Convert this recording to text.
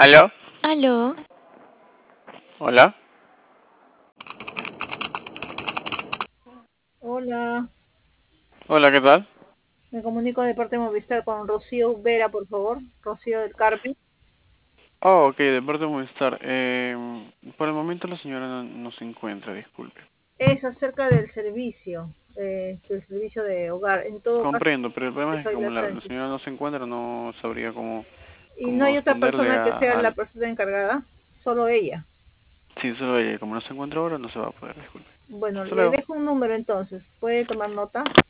¿Aló? Aló, ¿Hola? Hola, Hola, ¿qué tal? me comunico de parte de Movistar con Rocío Vera, por favor. Rocío del Carmen. Oh, ok, de parte de Movistar. Por el momento la señora no se encuentra, disculpe. Es acerca del servicio de hogar. En todo caso, Comprendo, pero el problema es que soy como la la Sánchez. señora no se encuentra, no sabría Y no cómo hay otra responderle persona que sea la al... persona encargada, solo ella. Sí, solo ella. Como no se encuentra ahora, no se va a poder, disculpe. Bueno, Hasta le luego. dejo un número entonces. ¿Puede tomar nota?